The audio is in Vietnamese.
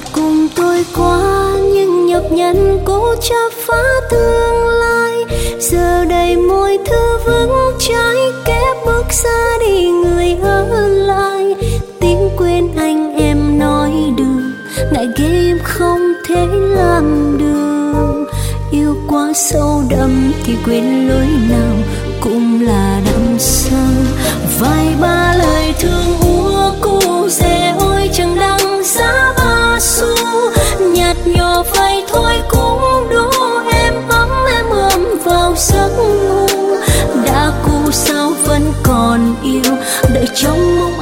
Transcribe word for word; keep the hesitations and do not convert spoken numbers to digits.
cùng tôi qua nhưng nhọc nhằn cố chắp phá tương lai. Giờ đây mọi thứ vững trái kép bước xa đi người ở lại. Tiếng quên anh em nói được, ngại ghê em không thể làm được. Yêu quá sâu đậm thì quên lối nào cũng là đậm sâu. Vài ba lời thương úa cu dè ôi chẳng đăng giá ba xu. Nhạt nhòa vậy thôi cũng đủ em ấm em ôm vào giấc ngủ. Đã cũ sao vẫn còn yêu đợi trong mong